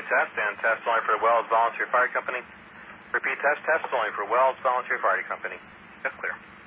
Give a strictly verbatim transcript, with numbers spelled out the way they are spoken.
only test, and test only for Wells Volunteer Fire Company. Repeat test, test only for Wells Volunteer Fire Company. That's clear.